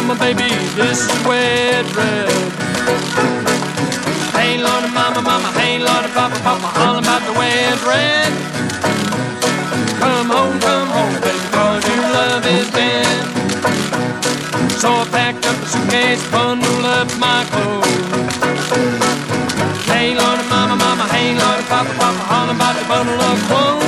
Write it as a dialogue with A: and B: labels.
A: my baby, this is where it read. Hey, Lordy, mama, mama, hey, Lordy, papa, papa, hollering about the way it read. Come home, baby, 'cause your love is dead. So I packed up a suitcase, bundled up my clothes. Hey, Lordy, mama, mama, hey, Lordy, papa, papa, hollering about the bundle of clothes.